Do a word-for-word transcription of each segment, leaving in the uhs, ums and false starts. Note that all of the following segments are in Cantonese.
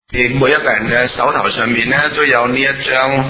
每一個人嘅手頭上面咧都有呢一張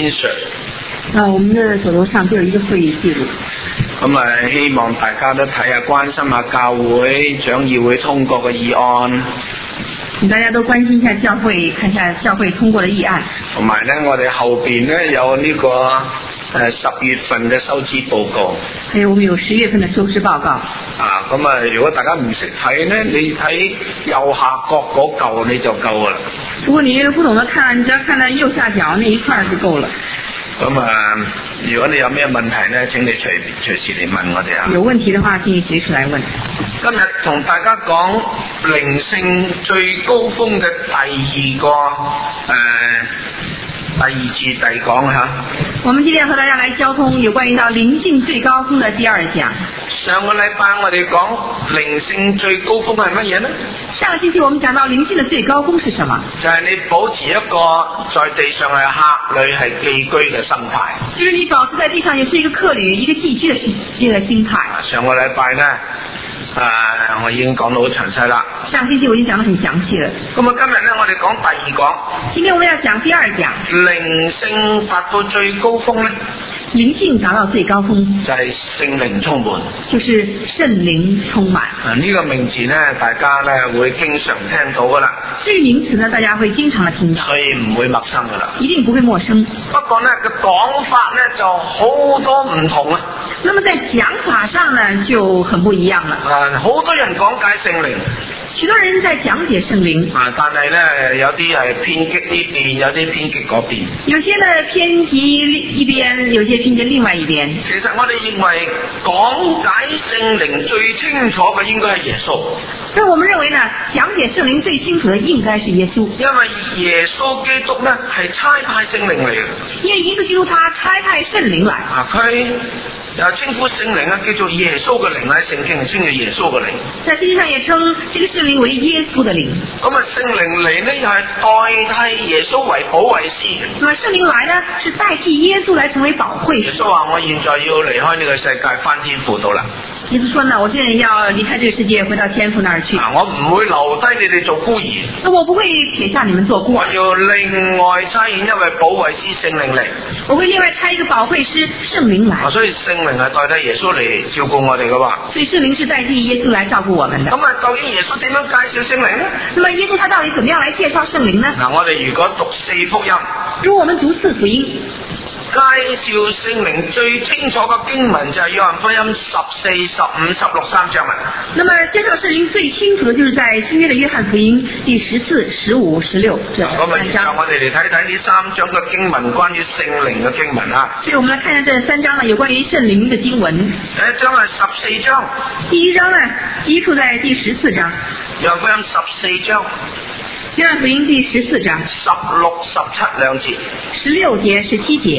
insert。 啊，我們的手頭上都有一個會議記錄。 咁啊，希望大家都睇下，關心下教會長議會通過嘅議案。 大家都關心一下教會，看一下教會通過嘅議案。同埋咧，我哋後邊咧有呢、這個誒十、呃、月份嘅收支報告。 還有我們有十月份嘅收支報告。 啊，咁啊，如果大家唔識睇咧，你睇右下角嗰嚿你就夠噶啦。 如果你不懂得看，你只要看到右下角那一塊就夠了。 咁啊，如果你有咩問題咧，請你隨隨時嚟問我哋啊。 有問題的話，請你隨時來問。 今日同大家講靈性最高峰嘅第二個誒、呃、第二節第講吓。 我們今天和大家來交通有關於到靈性最高峰的第二講。 上個禮拜我哋講靈性最高峰係乜嘢呢？ 上個星期我們講到靈性的最高峰是什麼？ 就係你保持一個在地上係客旅係寄居嘅心態。 就是你保持在地上也是一個客旅一個寄居的心一個心態。 上個禮拜呢，誒、呃、我已經講到好詳細啦。 上個星期我已經講得很詳細了。 咁啊今日呢，我哋講第二講。 今天我們要講第二講。 靈性達到最高峰呢？ 靈性達到最高峰就係聖靈充滿， 就是聖靈充滿。 啊，呢個名詞呢，大家呢會經常聽到噶啦。 這個名詞呢，大家會經常的聽到， 所以唔會陌生噶啦。 一定不會陌生。 不過呢個講法呢就好多唔同啊。 那麼在講法上呢就很不一樣了。 啊，好多人講解聖靈。 許多人在講解聖靈， 啊，但係咧有啲係偏激呢邊，有啲偏激嗰邊。 有些呢偏激一邊，有些偏激另外一邊。 其實我哋認為講解聖靈最清楚嘅應該係耶穌。 但我們認為呢，講解聖靈最清楚的應該是耶穌， 因為耶穌基督呢係差派聖靈嚟嘅。 因為耶穌基督他差派聖靈來， 啊佢。又稱呼聖靈啊，叫做耶穌嘅靈，喺聖經係稱叫耶穌嘅靈。 在聖經上也稱這個聖靈為耶穌的靈。 咁啊，聖靈嚟呢又係代替耶穌為保惠師。 那麼聖靈來呢，是代替耶穌來成為保惠師。 耶穌話：我現在要離開呢個世界，翻天父度啦。 耶穌說呢，我現在要離開這個世界，回到天父那兒去。 啊，我唔會留低你哋做孤兒。 那我不會撇下你們做孤兒。 我要另外差遣一位保惠師聖靈嚟。 我會另外差一個保惠師聖靈來。 啊，所以聖靈係代替耶穌嚟照顧我哋噶嘛。 所以聖靈是代替耶穌來照顧我們的。 咁啊，究竟耶穌點樣介紹聖靈呢？ 那麼耶穌他到底怎麼樣來介紹聖靈呢？ 嗱，我哋如果讀四福音， 如果我們讀四福音。 介紹聖靈最清楚嘅經文就係約翰福音十四、十五、十六三章啦。 那麼介紹聖靈最清楚的，就是在新約的約翰福音第十四、十五、十六這三章。咁啊，現在我哋嚟睇睇呢三章嘅經文，關於聖靈嘅經文啊。 所以我們來看看這三章呢，有關於聖靈的經文。 第一章係十四章。 第一章呢，依處在第十四章。 約翰福音十四章。 約翰福音第十四章十六、十七兩節， 十六節、十七節。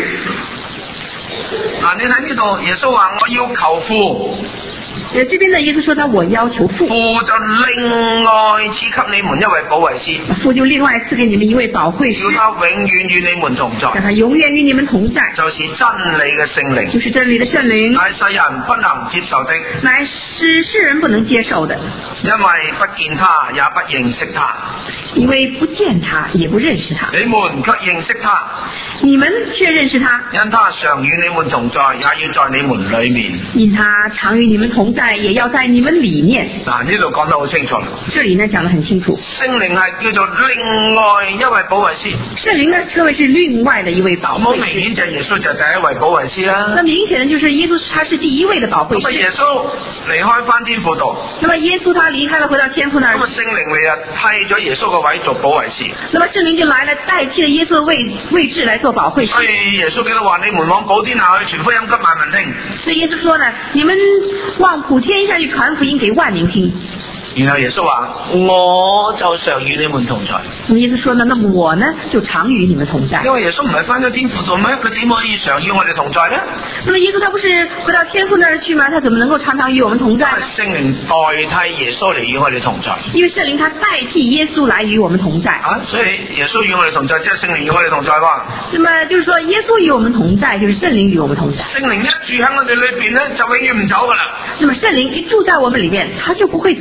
嗱，你睇呢度，耶穌話我要求父。 誒，這邊呢，耶穌說他我要求父， 父就另外賜給你們一位保惠師， 父就另外賜給你們一位保惠師， 叫他永遠與你們同在， 讓他永遠與你們同在， 就是真理嘅聖靈， 就是真理的聖靈， 乃世人不能接受的， 乃是世人不能接受的， 因為不見他也不認識他， 因為不見他也不認識他， 你們卻認識他， 你們卻認識他， 因他常與你們同在，也要在你們裏面， 因他常與你們同在，也要在你們裏面。 嗱，呢度講得好清楚。 這裏呢講得很清楚。 聖靈係叫做另外一位保惠師。 聖靈呢稱為是另外的一位保惠師。 好明顯就係耶穌就係第一位保惠師啦。 那明顯的就是耶穌他是第一位的保惠師。 咁啊，耶穌離開翻天父度。 那麼耶穌他離開了回到天父那兒。 咁啊，聖靈嚟啊替咗耶穌個位做保惠師。 那麼聖靈就來了代替了耶穌的位位置來做保惠師。 所以耶穌基督話：你們往普天下去傳福音給萬民聽。 所以耶穌說呢，你們往普天下去傳福音給萬民聽。 然後耶穌話：我就常與你們同在。 咁耶穌說呢，那麼我呢就常與你們同在。 因為耶穌唔係翻咗天父度咩？佢點可以常與我哋同在呢？ 那麼耶穌他不是回到天父那兒去嗎？他怎麼能夠常常與我們同在呢？ 聖靈代替耶穌嚟與我哋同在。 因為聖靈他代替耶穌來與我們同在。 啊，所以耶穌與我哋同在，即係聖靈與我哋同在喎。 那麼就是說，耶穌與我們同在，就是聖靈與我們同在。 聖靈一住喺我哋裏邊咧，就永遠唔走噶啦。 那麼聖靈一住在我們裏面，他就不會走了。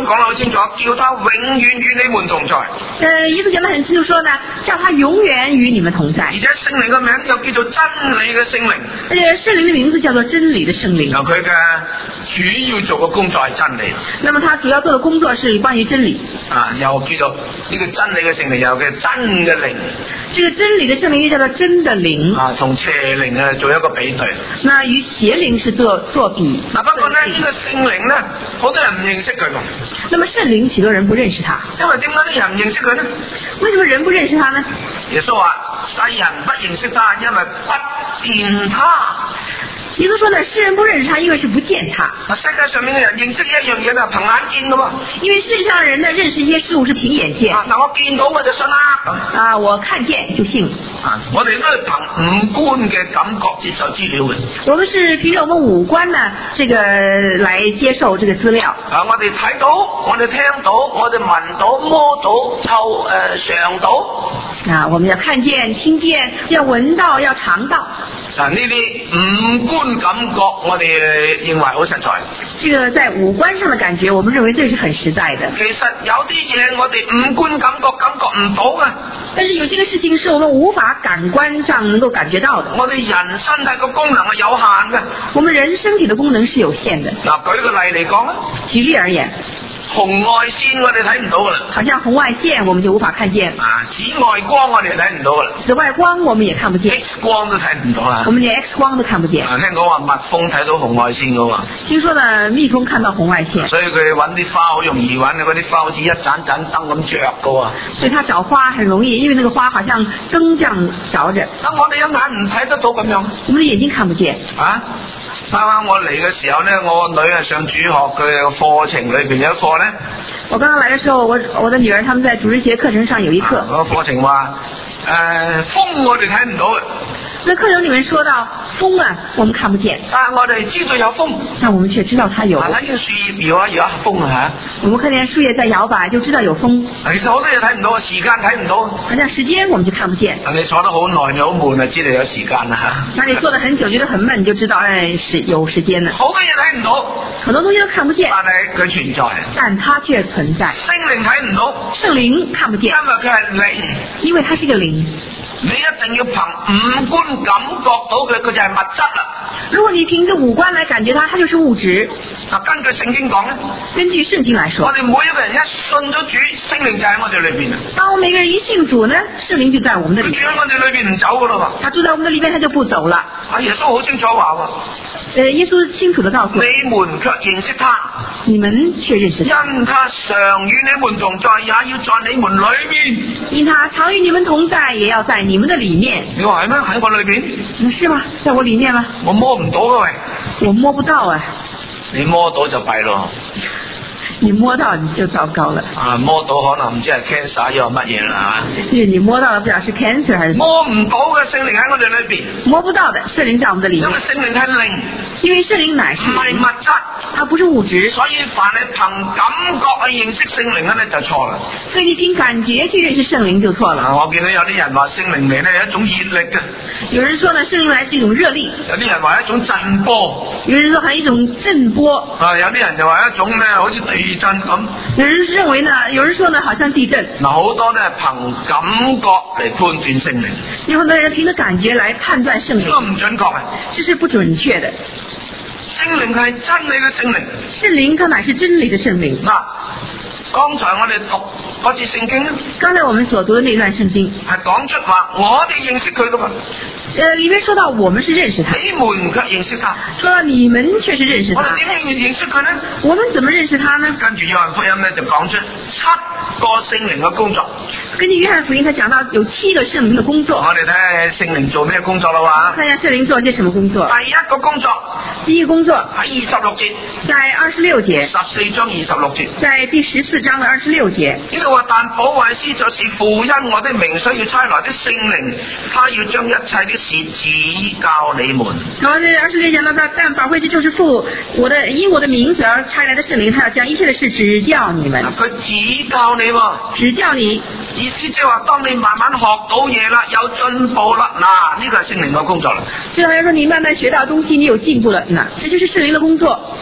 穌講得好清楚，叫他永遠與你們同在。 呃，耶穌講得很清楚說呢，叫他永遠與你們同在。 而且聖靈嘅名又叫做真理嘅聖靈。 而且聖靈的名字叫做真理的聖靈。 由佢嘅主要做嘅工作係真理。 那麼他主要做的工作是關於真理。 啊，又叫做呢個真理嘅聖靈，又叫真嘅靈。 這個真理的聖靈又叫做真的靈。 啊，同邪靈啊做一個比對。 那與邪靈是做作比。 嗱，不過呢，呢、這個聖靈呢，好多人唔認識佢㗎。 那麼聖靈許多人不認識他， 因為點解啲人唔認識佢呢？ 為什麼人不認識他呢？ 耶穌話：世人不認識他，因為不見他。 耶穌說呢，世人不認識他，因為是不見他。 世界上面嘅人認識一樣嘢就憑眼見噶嘛。因為世界上人呢認識一些事物是憑眼見。 啊，嗱，我見到我就信啦。 啊，我看見就信。 啊，我哋都係憑五官嘅感覺接受資料嘅。 我們是憑着我們五官呢，這個來接受這個資料。 啊，我哋睇到，我哋聽到，我哋聞到，摸到，嗅誒嘗到。 啊，我們要看見、聽見，要聞到，要嘗到。 啊，呢啲五官感覺，我哋認為好實在。 這個在五官上的感覺，我們認為這是很實在的。 其實有啲嘢我哋五官感覺感覺唔到嘅。 但是有些個事情是我們無法感官上能夠感覺到的。 我哋人身體個功能係有限嘅。 我們人身體的功能是有限的。 嗱，舉個例嚟講啦。 舉例而言。 紅外線我哋睇唔到噶啦， 好像紅外線我們就無法看見。 啊，紫外光我哋睇唔到噶啦， 紫外光我們也看不見。 X 光都睇唔到啦， 我們連 X 光都看不見。 啊，聽講話蜜蜂睇到紅外線噶喎。 聽說呢，蜜蜂看到紅外線。 所以佢揾啲花好容易揾，嗰啲花好似一盞盞燈咁着噶喎。 所以他找花很容易，因為那個花好像燈這樣着着。 但我哋一眼唔睇得到咁樣， 我們的眼睛看不見。 啊？啱啱我嚟嘅時候呢，我個女係上主學嘅課程裏邊有一課呢。 我剛剛來嘅時候，我我的女兒他們在主日學課程上有一課。 啊，嗰個課程話誒、呃、風我哋睇唔到嘅。 那課程裏面說到風啊，我們看不見。 但我哋知道有風， 但我們卻知道它有。 啊，睇見樹葉搖啊搖啊風啊。 我們看見樹葉在搖擺，就知道有風。 其實好多嘢睇唔到，時間睇唔到。 好像時間我們就看不見。 你坐得好耐，你好悶啊，知道有時間啦吓。 那你坐得很久，覺得很悶，你就知道誒是有時間啦。 好多嘢睇唔到， 很多東西都看不見。 但係佢存在。 但它卻存在。 聖靈睇唔到， 聖靈看不見， 因為佢係靈， 因為它是一個靈。 你一定要憑五官感覺到佢，佢就係物質啦。 如果你憑着五官來感覺它，它就是物質。 啊，根據聖經講咧， 根據聖經來說， 我哋每一個人一信咗主，聖靈就喺我哋裏邊啊。 當我每個人一信主呢，聖靈就在我們的裏面。 住喺我哋裏邊唔走噶啦喎。 他住在我們的裏面，他就不走了。 啊，耶穌好清楚話喎。 呃，耶穌清楚地告訴你們卻認識他， 你們卻認識他， 因他常與你們同在，也要在你們裏面。 因他常與你們同在，也要在你們的裏面。 你話係咩？喺我裏邊？ 嗯，是嗎？在我裏面嗎？ 我摸唔到嘅喂， 我摸不到啊。 你摸到就弊咯。 你摸到你就糟糕了。 啊，摸到可能唔知係 cancer 又乜嘢啦吓。 因為你摸到了，不知道是 cancer 還是。摸唔到嘅聖靈喺我哋裏邊。 摸不到的聖靈在我們的裏面。 因為聖靈係靈， 因為聖靈乃是唔係物質， 它不是物質，所以凡係憑感覺去認識聖靈咧就錯啦。 所以你憑感覺去認識聖靈就錯了。 啊，我見到有啲人話聖靈嚟咧係一種熱力嘅。 有人說呢，聖靈來是一種熱力。 有啲人話一種震波。 有人說係一種震波。 啊，有啲人就話一種咧好似地震咁。 有人認為呢，有人說呢，好像地震。 嗱，好多咧憑感覺嚟判斷聖靈。 有很多人憑着感覺來判斷聖靈。 呢個唔準確啊！ 這是不準確的。 聖靈係真理嘅聖靈。 聖靈它乃是真理的聖靈。 嗱，剛才我哋讀嗰節聖經咧， 剛才我們所讀的那段聖經係講出話，我哋認識佢噶嘛。 呃，裏面說到我們是認識他， 你們卻認識他。 說到你們卻是認識他。 我哋點樣認識佢呢？ 我們怎麼認識他呢？ 跟住約翰福音咧就講出七個聖靈嘅工作。 根據約翰福音，他講到有七個聖靈的工作。 我哋睇下聖靈做咩工作啦話。 看下聖靈做些什麼工作。 第一個工作， 第一個工作喺二十六節， 在二十六節， 十四章二十六節， 在第十四章的二十六節。 呢度話，但保惠師就是父因我的名所要差來的聖靈，他要將一切的事指教你們。 然後在二十六節講到，但保惠師就是父我的因我的名所要差來的聖靈，他要將一切的事指教你們。 佢指教你喎， 指教你， 意思即係話，當你慢慢學到嘢啦，有進步啦，嗱，呢個係聖靈嘅工作啦。 就好像說你慢慢學到東西，你有進步了，那這就是聖靈的工作。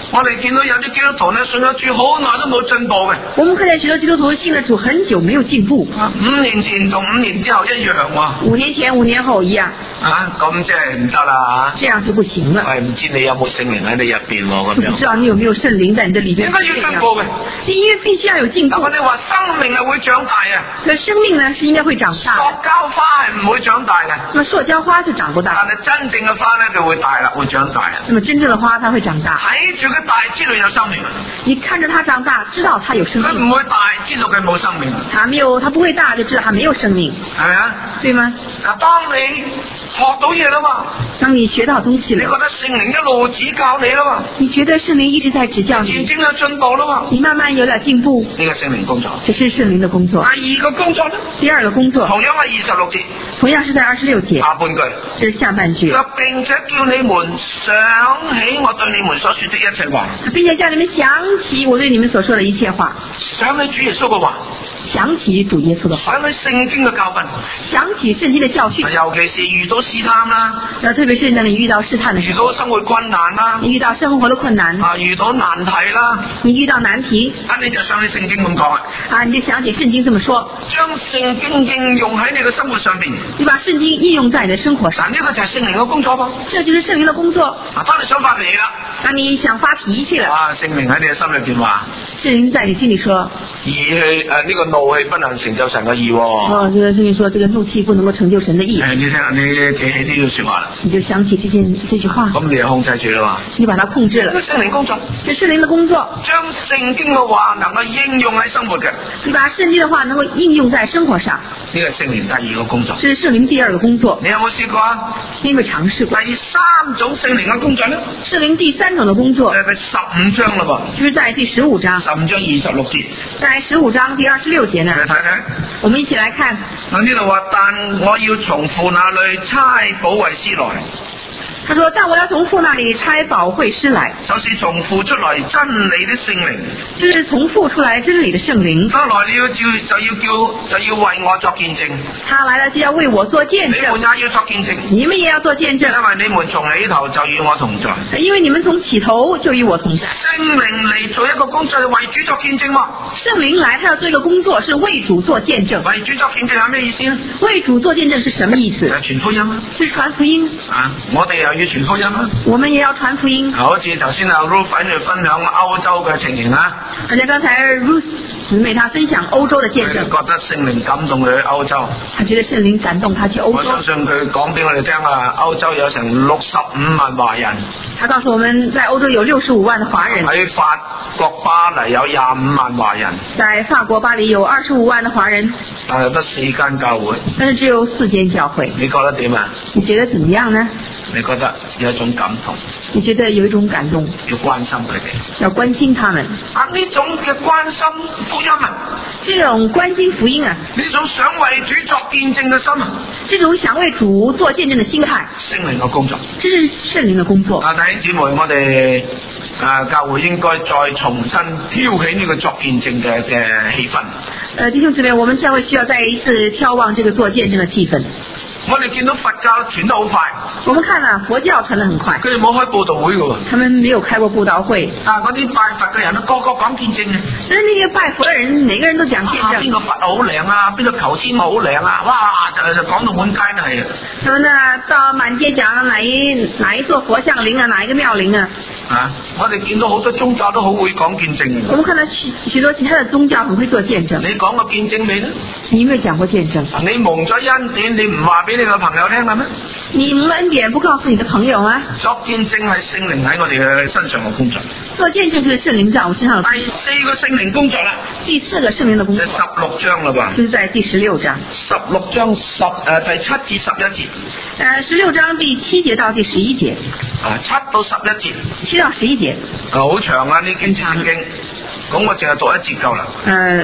我哋見到有啲基督徒咧信咗主好耐都冇進步嘅。 我們看見許多基督徒信了主很久沒有進步。 啊，五年前同五年之後一樣喎。 五年前五年後一樣。 啊，咁即係唔得啦嚇。這樣就不行了。 係唔知你有冇聖靈喺你入邊喎咁樣。 不知道你有沒有聖靈在你的裏邊？ 應該要進步嘅。 因為必須要有進步。 我哋話生命係會長大啊。 那生命呢是應該會長大。 塑膠花係唔會長大嘅。 那塑膠花就長不大。 但係真正嘅花咧就會大啦，會長大啊。 那麼真正的花它會長大。 睇住佢大，知道有生命。 你看着它長大，知道它有生命。 佢唔會大，知道佢冇生命。 它沒有，它不會大，就知道它沒有生命。 係咪啊？ 對嗎？ 嗱，當你學到嘢啦嘛， 當你學到東西了， 你覺得聖靈一路指教你啦嘛， 你覺得聖靈一直在指教你， 漸漸有進步啦嘛， 你慢慢有點進步， 呢個聖靈工作， 這是聖靈的工作。 第二個工作呢？ 第二個工作， 同樣係二十六節， 同樣是在二十六節下半句， 這是下半句。 並且叫你們想起我對你們所說的一切話， 並且叫你們想起我對你們所說的一切話， 想起主耶穌嘅話。 想起主耶穌的話， 想起聖經嘅教訓， 想起聖經的教訓， 尤其是遇到試探啦， 特別是當你遇到試探的時候， 遇到生活困難啦， 你遇到生活的困難， 啊，遇到難題啦， 你遇到難題， 啊，你就想起聖經咁講啊， 啊，你就想起聖經這麼說， 將聖經應用喺你嘅生活上邊， 你把聖經應用在你的生活上， 呢個就係聖靈嘅工作噃， 這就是聖靈的工作。 啊，當你想發脾氣啦， 當你想發脾氣了， 啊，聖靈喺你嘅心裏邊話， 聖靈在你心裏說， 義氣誒呢個怒氣不能成就神嘅義喎。 哦，這個聖經說，這個怒氣不能夠成就神的義。 誒，你聽下，你記起呢句說話啦， 你就想起這件這句話， 咁你就控制住啦嘛， 你把它控制了。 這聖靈工作， 這聖靈的工作， 將聖經嘅話能夠應用喺生活嘅， 你把聖經的話能夠應用在生活上， 呢個係聖靈第二個工作。 這是聖靈第二個工作。 你有冇試過啊？ 你有冇嘗試過？ 第三種聖靈嘅工作呢？ 聖靈第三種的工作， 誒，第十五章啦噃， 就是在第十五章， 十五章二十六節， 在十五章第二十六節呢。 你睇睇， 我們一起來看。 嗱呢度話，但我要從父那裏差保惠師來。 他說：但我要從父那裏差保惠師來， 就是從父出來真理的聖靈， 就是從父出來真理的聖靈。 他來了就就要叫就要為我作見證， 他來了就要為我做見證， 你們也要作見證， 你們也要做見證， 因為你們從起頭就與我同在， 因為你們從起頭就與我同在。 聖靈嚟做一個工作，為主作見證嘛。 聖靈來，他要做一個工作，是為主做見證。 為主作見證係咩意思呢？ 為主做見證是什麼意思？ 就係傳福音啊！ 是傳福音啊！我哋又要傳福音啊！ 我們也要傳福音。 好似頭先阿 Ruth 喺度分享歐洲嘅情形啊！ 而且剛才 Ruth 姊妹她分享歐洲的見證， 覺得聖靈感動佢去歐洲。 她覺得聖靈感動她去歐洲。 我相信佢講俾我哋聽啊，歐洲有成六十五萬華人。 他告訴我們在歐洲有六十五萬的華人。 喺法國巴黎有廿五萬華人。 在法國巴黎有二十五萬的華人。 但係得四間教會。 但是只有四間教會。 你覺得點啊？ 你覺得怎麼樣呢？ 你覺得有一種感動？ 你覺得有一種感動？ 要關心佢哋。 要關心他們。 啊，呢種嘅關心福音啊！ 這種關心福音啊！ 呢種想為主作見證嘅心啊！ 這種想為主做見證的心態。 聖靈嘅工作。 這是聖靈的工作。 啊，弟兄姊妹，我哋啊教會應該再重新挑起呢個作見證嘅嘅氣氛。 呃，弟兄姊妹，我們教會需要再一次眺望這個做見證的氣氛。 我哋見到佛教傳得好快， 我們看啊，佛教傳得很快。 佢哋冇開佈道會嘅喎， 他們沒有開過佈道會。 啊，嗰啲拜佛嘅人都個個講見證嘅。 但係那些拜佛嘅人，每個人都講見證。 邊個佛好靚啊？邊個求籤好靚啊？哇！就就講到滿街都係。 他們呢，到滿街講哪一哪一座佛像靈啊，哪一個廟靈啊？ 啊！我哋見到好多宗教都好會講見證。 我們看到許許多其他的宗教很會做見證。 你講過見證未呢？ 你有沒有講過見證？ 你蒙咗恩典，你唔話俾你個朋友聽啦咩？ 你蒙恩典不告訴你的朋友嗎？ 作見證係聖靈喺我哋嘅身上嘅工作。 做見證就是聖靈在我身上的工作。 第四個聖靈工作啦。 第四個聖靈的工作。 十六章啦吧？ 就是在第十六章。 十六章十誒、呃、第七至十一節。 誒，十六章第七節到第十一節。 啊，七到十一節。 七到十一節。 啊，好長啊！呢經聖經，咁我淨係讀一節夠啦。 誒、呃，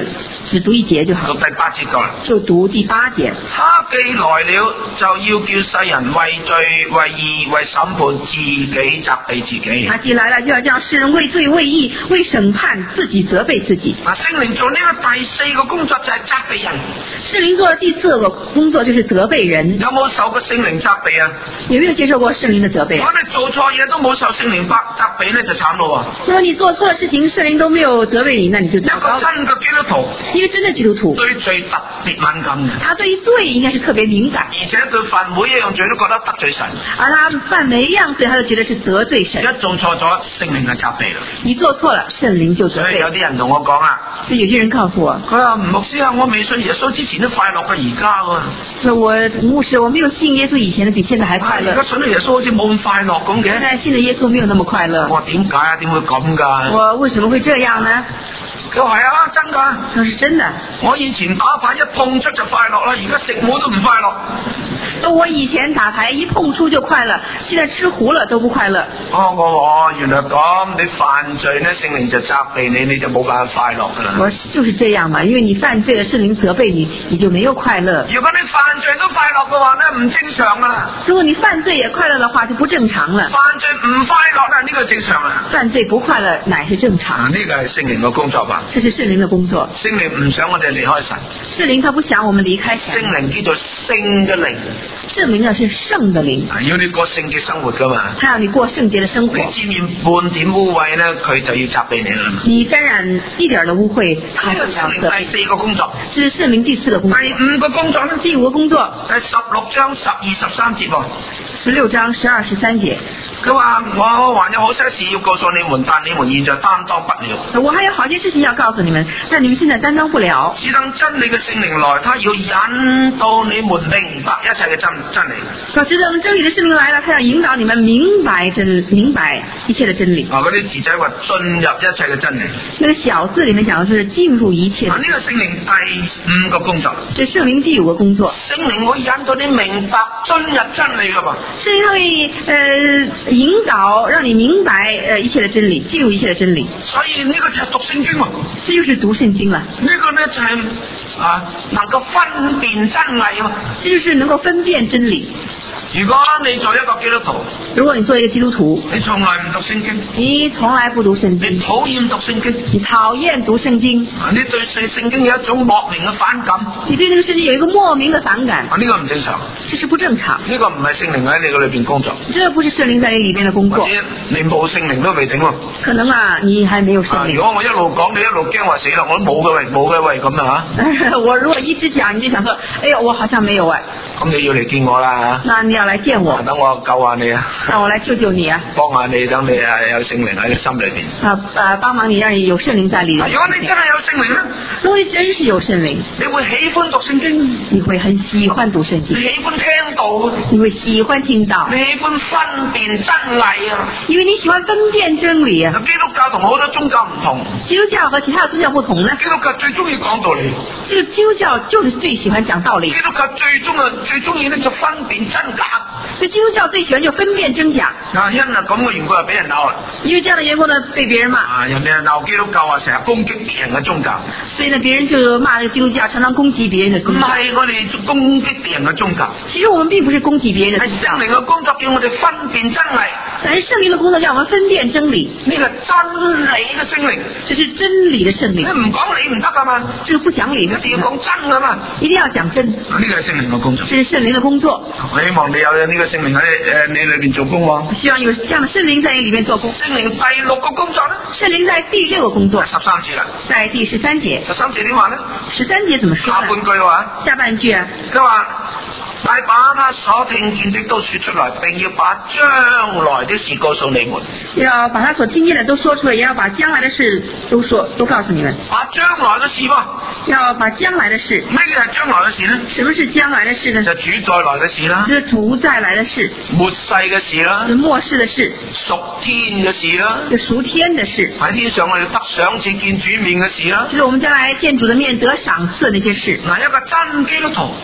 只讀一節就好。 到第八節過啦。 就讀第八節。 他既來了，就要叫世人為罪、為義、為審判，自己責備自己。 他既來了，就要叫世人為罪、為義、為審判，自己責備自己。 嗱，聖靈做呢個第四個工作就係責備人。 聖靈做的第四個工作就是責備人。 有冇受過聖靈責備啊？ 有沒有接受過聖靈的責備？ 我哋做錯嘢都冇受聖靈責備咧，就慘咯。 如果你做錯了事情，聖靈都沒有責備你，那你就糟糕了。 一個真嘅基督徒， 一個真的基督徒對罪特別敏感嘅。 他對於罪應該是特別敏感， 而且佢犯每一樣罪都覺得得罪神。 而他犯每一樣罪，他都覺得是得罪神。 一做錯咗，聖靈就責備啦。 你做錯了，聖靈就責備。 所以有啲人同我講啊， 所以有些人告訴我， 佢話牧師啊，我未信耶穌之前都快樂過而家喎。 那我牧師，我沒有信耶穌以前的比現在還快樂。 而家信咗耶穌好似冇咁快樂咁嘅。 現在信的耶穌沒有那麼快樂。 我點解啊？點會咁噶？ 我為什麼會這樣呢？ 佢話係啊，真噶。 那是真的。 我以前打牌一碰出就快樂啦，而家食糊都唔快樂。 我以前打牌一碰出就快樂，現在吃糊了都不快樂。 哦，我話原來咁，你犯罪呢，聖靈就責備你，你就冇辦法快樂噶啦。 我就是這樣嘛，因為你犯罪了，聖靈責備你，你就沒有快樂。 如果你犯罪都快樂嘅話呢，唔正常噶啦。 如果你犯罪也快樂的話，就不正常了。 犯罪唔快樂啦，呢個正常啦。 犯罪不快樂乃是正常。 呢個係聖靈嘅工作吧？ 這是聖靈的工作。 聖靈唔想我哋離開神。 聖靈他不想我們離開神。 聖靈叫做聖嘅靈。 聖靈呢是聖的靈。 要你過聖潔生活噶嘛？ 他要你過聖潔的生活。 你沾染半點污穢呢，佢就要責備你啦。 你沾染一點的污穢，他就要責備。 第四個工作。 這是聖靈第四個工作。 第五個工作呢？ 第五個工作。 第十六章十二十三節喎。 十六章十二十三節。 佢話我還有好些事要告訴你們，但你們現在擔當不了。 我還有好些事情要告訴你們，但你們現在擔當不了。 只等真理嘅聖靈來，他要引導你們明白一切嘅真真理。 說只等真理的聖靈來了，他要引導你們明白真明白一切的真理。 啊，嗰啲字仔話進入一切嘅真理。 那個小字裏面講的是進入一切。啊， 呢個聖靈第五個工作。 這聖靈第五個工作。 聖靈會引導你明白進入真理噶嘛？ 聖靈會呃引導讓你明白呃一切的真理，進入一切的真理。 所以呢個就係讀聖經嘛。 這就是讀聖經了。 呢個呢就係、是、啊能夠分辨真理嘛。 這就是能夠分辨真理。 如果你做一個基督徒， 如果你做一個基督徒， 你從來唔讀聖經， 你從來不讀聖經， 你討厭讀聖經， 你討厭讀聖經， 你對聖經有一種莫名嘅反感， 你對這個聖經有一個莫名的反感， 啊呢個唔正常， 這是不正常， 呢個唔係聖靈喺你個裏邊工作， 這不是聖靈在你裏面的工作， 你冇聖靈都未定喎， 可能啊你還沒有聖靈， 啊、如果我一路講你一路驚話死啦，我都冇嘅喂，冇嘅喂咁啊吓， 我如果一直講你就想說，哎呦我好像沒有哎， 咁你要嚟見我啦， 那你要來見我， 等我救下你啊， 讓我來救救你啊， 幫下你，等你啊有聖靈喺你心裏邊， 啊啊幫忙你，讓你有聖靈在裏面， 如果你真係有聖靈咧， 如果你真是有聖靈， 你會喜歡讀聖經， 你會很喜歡讀聖經， 你喜歡聽到， 你會喜歡聽到， 你喜歡分辨真理啊， 因為你喜歡分辨真理啊。 基督教同好多宗教唔同， 基督教和其他的宗教不同呢？ 基督教最中意講道理， 這個基督教就是最喜歡講道理。 基督教最中啊最中意咧就分辨真假， 所以基督教最喜歡就分辨真假。 嗱，因啊咁嘅緣故就俾人鬧啦。 因為這樣的緣故呢，被別人罵。 啊，人哋鬧基督教啊，成日攻擊別人嘅宗教。 所以呢，別人就罵基督教，常常攻擊別人嘅宗教。 唔係我哋攻擊別人嘅宗教。 其實我們並不是攻擊別人嘅宗教。 係聖靈嘅工作叫我哋分辨真理。 但是聖靈嘅工作叫我們分辨真理。 呢個真理嘅聖靈， 這是真理嘅聖靈。 你唔講理唔得噶嘛？ 這個不講理， 一定要講真噶嘛？ 一定要講真。 呢個係聖靈嘅工作。 這是聖靈嘅工作。 我希望你有呢個聖靈喺誒你裏邊做工喎。 希望有這樣的聖靈在你裏面做工。 聖靈第六個工作呢？ 聖靈在第六個工作。 十三節啦。 在第十三節。 十三節點話呢？ 十三節怎麼說？ 下半句話。 下半句啊。 佢話。但把他所聽見的都說出來，並要把將來的事告訴你們。 要把他所聽見的都說出來，也要把將來的事都說，都告訴你們。 把將來的事吧。 要把將來的事。 咩叫係將來嘅事呢？ 什麼是將來的事呢？ 就主再來嘅事啦。 就是主再來的事。 末世嘅事啦。 是末世的事。 屬天嘅事啦。 就屬天的事。 喺天上我哋得賞賜見主面嘅事啦。 就是我們將來見主的面得賞賜的那些事。 嗱，一個真基督徒。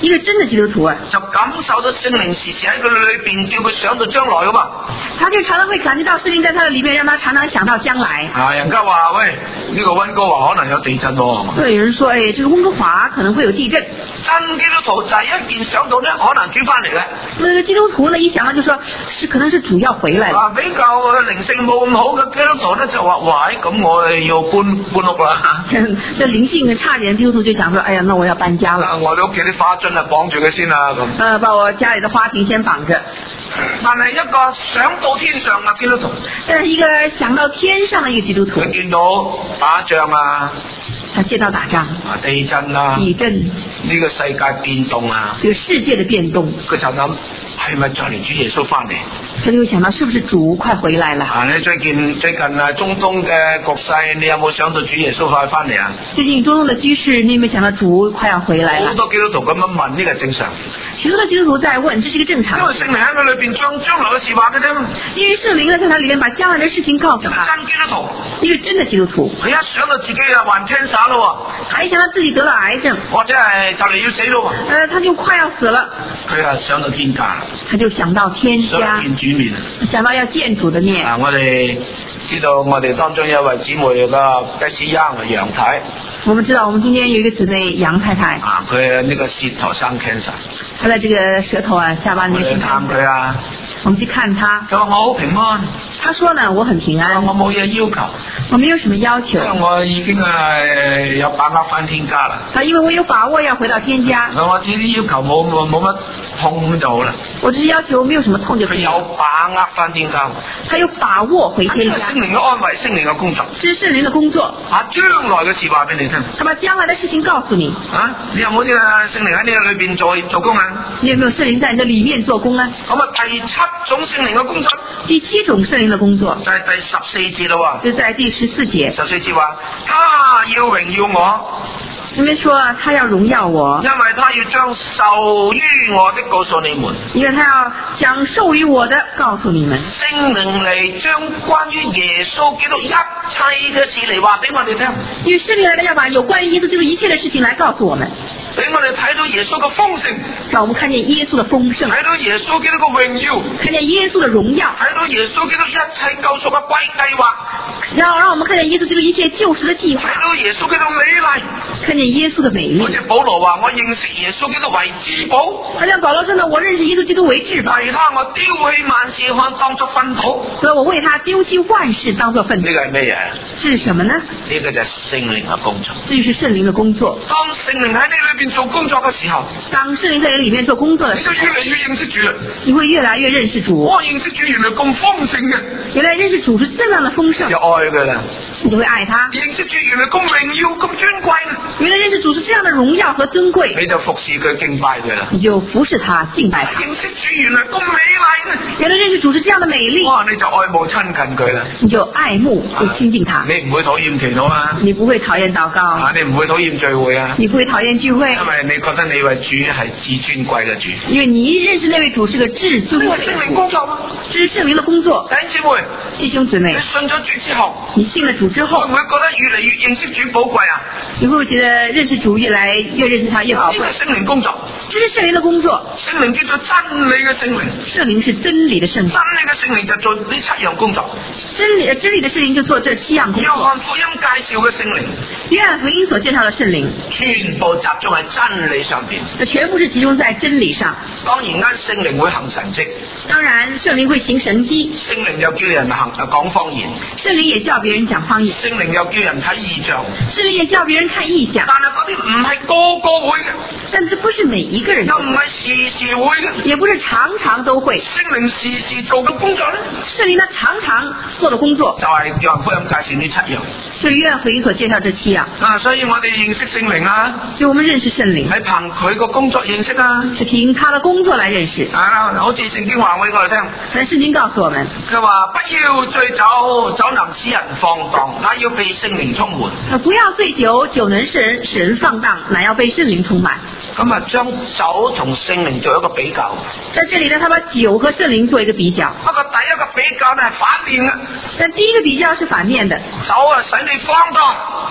一個真的基督徒啊， 就感受到聖靈時時喺佢裏邊，叫佢想到將來噶嘛。 他就常常會感覺到聖靈在他的裏面，讓他常常想到將來。 啊，人家話喂，呢、這個溫哥華可能有地震喎。 對，有人說，誒，這個溫哥華可能會有地震。 真基督徒就係一見想到咧，可能轉翻嚟嘅。 那個基督徒呢，一想到就說，是可能是主要回來了。 啊，比較靈性冇咁好嘅基督徒咧，就話：喂，咁我哋要搬搬屋啦。 這靈性差點基督徒就想說：哎呀，那我要搬家了。 我哋屋企啲花樽啊，綁住佢先啦咁。 呃，把我家裡的花瓶先綁着。 但係一個想到天上嘅基督徒， 但是一個想到天上的一個基督徒， 佢見到打仗啊， 他見到打仗啊，地震啊， 地震， 呢個世界變動啊， 這個世界的變動， 佢就諗係咪再嚟主耶穌翻嚟？ 他就想到是不是主快回來了？ 啊，你最近最近啊中東嘅局勢，你有冇想到主耶穌快翻嚟啊？ 最近中東的局勢，你有冇想到主快要回來了？ 好多基督徒咁樣問，呢個係正常。 許多的基督徒在問，這是一個正常。 因為聖靈喺佢裏邊將將來嘅事話俾你聽。 因為聖靈呢，在他裏面把將來的事情告訴他。 真基督徒， 一個真的基督徒。 佢一想到自己啊患 cancer 咯， 他一想到自己得了癌症， 或者係就嚟要死咯， 呃，他就快要死了。 佢啊想到天家， 他就想到天家， 想見主面， 想到要見主的面。 啊，我哋知道我哋當中有一位姊妹個吉士央楊太。 我們知道，我們中間有一個姊妹楊太太。 啊，佢呢個舌頭生 cancer。 她的這個舌頭啊，下巴那邊生 cancer。我們去探佢啊，我們去看她。 佢話我好平安。 他說呢，我很平安。 我冇嘢要求。 我沒有什麼要求。 我已經係有把握返天家啦。 啊，因為我有把握要回到天家。 我自己要求冇冇乜痛就好啦。 我只是要求沒有什麼痛就可以。 佢有把握返天家。 他有把握回天家。 聖靈嘅安慰，聖靈嘅工作。 這是聖靈的工作。 啊，將來嘅事話俾你聽。 他把將來的事情告訴你。 啊，你有冇呢個聖靈喺你嘅裏邊做做工啊？ 你有沒有聖靈在你的裏面做工啊？ 咁啊，第七種聖靈嘅工作。 第七種聖靈的工作。 就係第十四節咯。 就在第十四節。 十四節話，他要榮耀我。 你們說他要榮耀我， 因為他要將授於我的告訴你們， 因為他要將授於我的告訴你們。 聖靈嚟將關於耶穌基督一切嘅事嚟話俾我哋聽， 因為聖靈嚟要把有關於耶穌基督一切嘅事情嚟告訴我們， 俾我哋睇到耶穌嘅豐盛， 讓我們看見耶穌嘅豐盛， 睇到耶穌基督嘅榮耀， 看見耶穌嘅榮耀， 睇到耶穌基督一切救贖嘅貴計劃， 然後讓我們看見耶穌基督一切救贖嘅計劃， 睇到耶穌基督美麗， 看見耶穌嘅美麗。 好似保羅話：我認識耶穌基督為至寶。 好像保羅真的，我認識耶穌基督為至寶。 為他我丟棄萬事，看當作糞土。 所以我為他丟棄萬事，當作糞土。 呢個係咩嘢？ 是什麼呢？ 呢個就係聖靈嘅工作。 這就是聖靈嘅工作。 當聖靈喺你裏邊做工作嘅時候， 當聖靈在你裏面做工作嘅時候， 你就越嚟越認識主啦。 你會越來越認識主。 我認識主原來咁豐盛嘅， 原來認識主是這樣的豐盛， 就愛佢啦。 你就會愛他。 認識主原來咁榮耀咁尊貴， 原來認識主是這樣的榮耀和尊貴， 你就服侍佢敬拜佢啦。 你就服侍他敬拜他。 認識主原來咁美麗嘅， 原來認識主是這樣的美麗， 哇！你就愛慕親近佢啦， 你就愛慕就親近他。 你唔會討厭祈禱啊， 你不會討厭禱告啊，你唔會討厭聚會啊， 你不會討厭聚會， 因為你覺得你位主係至尊貴嘅主， 因為你認識那位主是個至尊貴的主。 聖靈工作嗎？ 這是聖靈的工作。 弟兄姊妹， 弟兄姊妹， 你信咗主之後， 你信了主之後， 會唔會覺得越嚟越認識主寶貴啊？ 你會唔會覺得認識主越來越認識他越寶貴？ 呢個係聖靈工作， 這是聖靈的工作。 聖靈叫做真理嘅聖靈， 聖靈是真理的聖靈， 真理嘅聖靈就做呢七樣工作。 真理真理的聖靈就做這七樣工作。 約翰福音介紹嘅聖靈， 約翰福音所介紹嘅聖靈， 全部集中喺真理上邊。 這全部是集中在真理上。 當然間聖靈會行神蹟， 當然聖靈會行神蹟。 聖靈又叫人行講方言， 聖靈也叫別人講方言。 聖靈又叫人睇異象， 聖靈也叫別人看異象。 但係嗰啲唔係個個會嘅， 但這不是每一個人， 又唔係時時會嘅， 也不是常常都會。 聖靈時時做嘅工作咧， 聖靈呢常常做的工作就係約翰福音介紹呢七樣。 就約翰福音所介紹這七樣啊，所以我哋認識聖靈啊， 所以我們認識聖靈係憑佢個工作認識啊， 是憑他的工作來認識啊，好似聖經話俾我哋聽， 但聖經告訴我們， 佢話不要醉酒，酒能使人放蕩，乃要被聖靈充滿。 不要醉酒，酒能使人使人放蕩，乃要被聖靈充滿。 咁啊，將酒同聖靈做一個比較。 在這裡呢，他把酒和聖靈做一個比較。 不過第一個比較呢係反面嘅， 但第一個比較是反面的。 酒啊使你放蕩，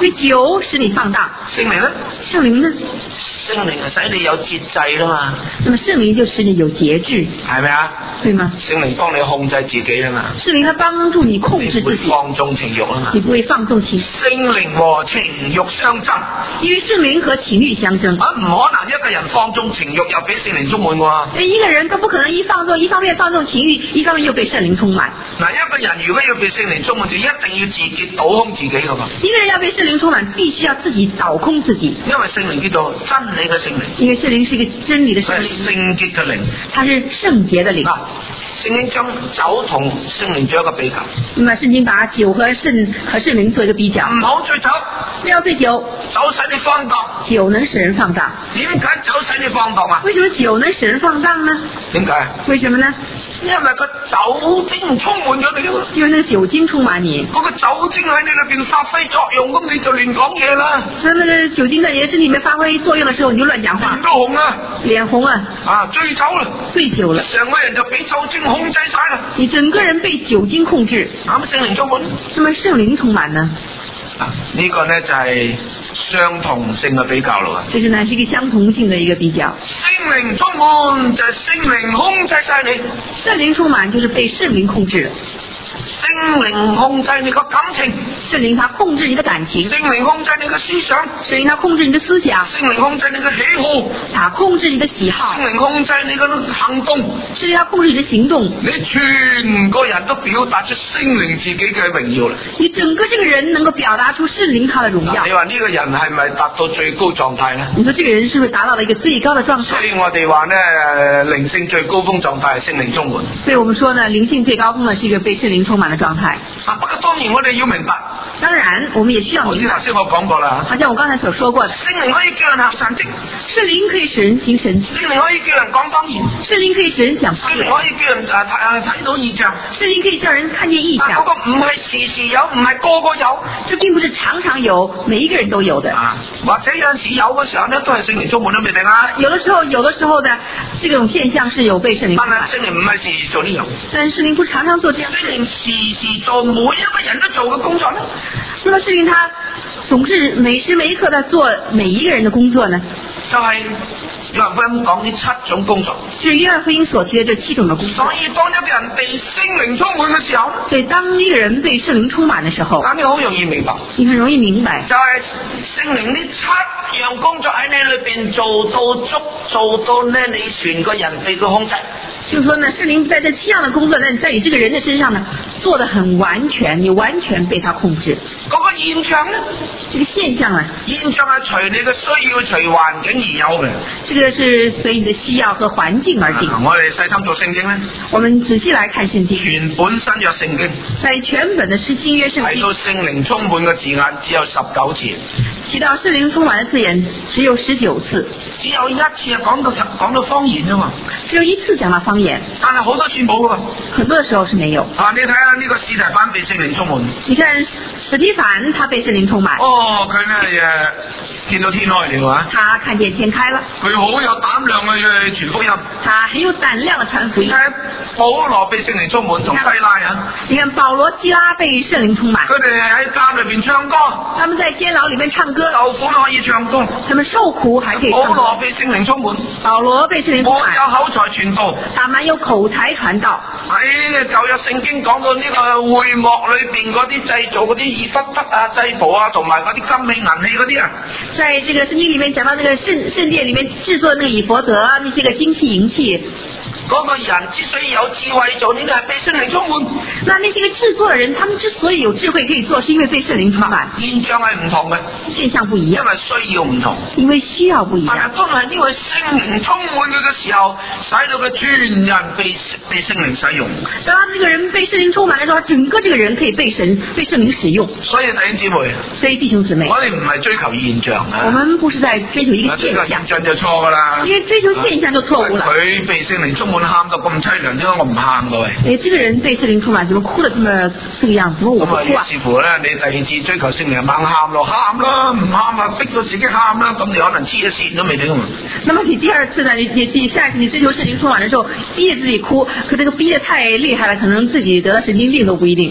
因為酒使你放蕩。 聖靈咧？ 聖靈呢？ 聖靈係使你有節制啦嘛。 那麼聖靈就使你有節制， 係咪啊？ 對嗎？ 聖靈幫你控制自己啦嘛。 聖靈它幫助你控制自己， 你不會放縱情慾啊嘛。 你不會放縱情。 聖靈和情慾相爭， 因為聖靈和情慾相爭。 啊，唔可能一個人放縱情慾又俾聖靈充滿喎。 一個人都不可能一放縱，一方面放縱情慾，一方面又被聖靈充滿。 嗱，一個人如果要被聖靈充滿，就一定要自己倒空自己噶嘛。 一個人要被聖靈充滿，必須要自己倒空自己。 因為聖靈叫做真理嘅聖靈。 因為聖靈是一個真理的聖靈， 聖潔嘅靈， 它是聖潔的靈。 啊，聖經將酒同聖靈做一個比較。 那麼聖經把酒和聖和聖靈做一個比較。 唔好醉酒， 不要醉酒， 酒使你放蕩。 酒能使人放蕩。 點解酒使你放蕩啊？ 為什麼酒能使人放蕩呢？ 點解？ 為什麼呢？ 因為個酒精充滿咗你咯。 因為那個酒精充滿你。 嗰個酒精喺你裏邊發揮作用，咁你就亂講嘢啦。 那那個酒精在你的身體裏面發揮作用的時候，你就亂講話。 臉都紅啦， 臉紅啊！ 啊，醉酒啦，醉酒啦，成個人就俾酒精控制晒啦。 你整個人被酒精控制。 咁聖靈充滿， 那麼聖靈充滿呢？ 啊，呢、這個呢就係、是。相同性嘅比較咯， 這是呢是一個相同性的一個比較。 聖靈充滿就係聖靈控制晒你， 聖靈充滿就是被聖靈控制。 聖靈控制你個感情， 聖靈它控制你的感情； 聖靈控制你嘅思想， 聖靈它控制你的思想； 聖靈控制你嘅喜好， 它控制你的喜好； 聖靈控制你嘅行動， 聖靈它控制你的行動。 你全個人都表達出聖靈自己嘅榮耀啦！ 你整個這個人能夠表達出聖靈它的榮耀。 你話呢個人係咪達到最高狀態呢？ 你說這個人是不是達到了一個最高的狀態？ 所以我哋話呢，靈性最高峰狀態係聖靈充滿。 所以我們說呢，靈性最高峰呢是一個被聖靈充滿的狀態。 啊，不過當然我哋要明白， 當然我們也需要明白。 好似頭先我講過啦， 好像我剛才所說過的， 聖靈可以叫人行神蹟， 聖靈可以使人行神蹟， 聖靈可以叫人講方言， 聖靈可以使人講方言， 聖靈可以叫人啊睇睇到異象， 聖靈可以叫人看見異象。 嗰個唔係時時有，唔係個個有， 這並不是常常有，每一個人都有的。 啊，或者有陣時有嘅時候呢，都係聖靈充滿都未定啊。 有的時候，有的時候呢，這種現象是有被聖靈。 但係聖靈唔係時時做呢樣， 但聖靈不常常做這樣。 聖靈時時做每一個人都做嘅工作呢？ 那麼聖靈他總是每時每一刻在做每一個人的工作呢？ 就係約翰福音講呢七種工作， 就是約翰福音所提的這七種的工作。 所以當一個人被聖靈充滿嘅時候， 所以當一個人被聖靈充滿的時候， 咁你好容易明白， 你很容易明白， 就係聖靈呢七樣工作喺你裏邊做到足，做到呢你全個人被佢控制。 就是說呢，聖靈在這七樣的工作，在在你這個人的身上呢，做得很完全，你完全被他控制。 嗰個現象呢？ 這個現象啊， 現象係隨你嘅需要、隨環境而有嘅。 這個是隨你的需要和環境而定。 啊、我哋細心讀聖經呢， 我們仔細來看聖經。 全本新約聖經， 在全本的是新約聖經， 睇到聖靈充滿嘅字眼只有十九次。 提到聖靈充滿的字眼只有十九次， 只有一次係講到講到方言啊嘛， 只有一次講到方言， 但係好多次冇噶， 很多的時候是沒有。 啊，你睇下呢個司提反被聖靈充滿， 你看史提反他被聖靈充滿， 哦，佢咧誒見到天開了啊， 他看見天開了， 佢好有膽量去傳福音， 他很有膽量的傳福音。 你睇保羅被聖靈充滿，同西拉啊， 你看保羅、西拉被聖靈充滿， 佢哋喺監裏邊唱歌， 他們在監牢裏面唱歌， 受苦都可以唱歌， 他們受苦還可以唱歌。 保羅被聖靈充滿， 保羅被聖靈充滿， 我有口才傳道， 他們有口才傳道。 喺舊約聖經講到呢個會幕裏邊嗰啲製造嗰啲以弗得啊、祭袍啊，同埋嗰啲金器銀器嗰啲啊， 在這個聖經裏面講到那個聖聖殿裏面製作那個以弗得那些個金器銀器。 嗰個人之所以有智慧做呢啲係被聖靈充滿。 那那些個製作的人，他們之所以有智慧可以做，是因為被聖靈充滿。 現象係唔同嘅， 現象不一樣， 因為需要唔同， 因為需要不一樣。 但係都係因為聖靈充滿佢嘅時候，使到佢全人被被聖靈使用。 當這個人被聖靈充滿的時候，整個這個人可以被神被聖靈使用。 所以弟兄姊妹， 所以弟兄姊妹， 我哋唔係追求現象啊， 我們不是在追求一個現象， 現象就錯噶啦。 因為追求現象就錯誤了。 佢被聖靈充滿，喊到咁淒涼，點解我唔喊噶喂？ 誒，這個人被聖靈充滿，怎麼哭得這麼這個樣子？怎麼我不哭啊？ 似乎咧，你第二次追求聖靈猛喊咯，喊啦，唔喊啊，逼到自己喊啦，咁你可能黐咗線都未定。 那麼你第二次呢？你你第下一次你追求聖靈充滿的時候，逼着自己哭，可這個逼得太厲害了，可能自己得了神經病都不一定。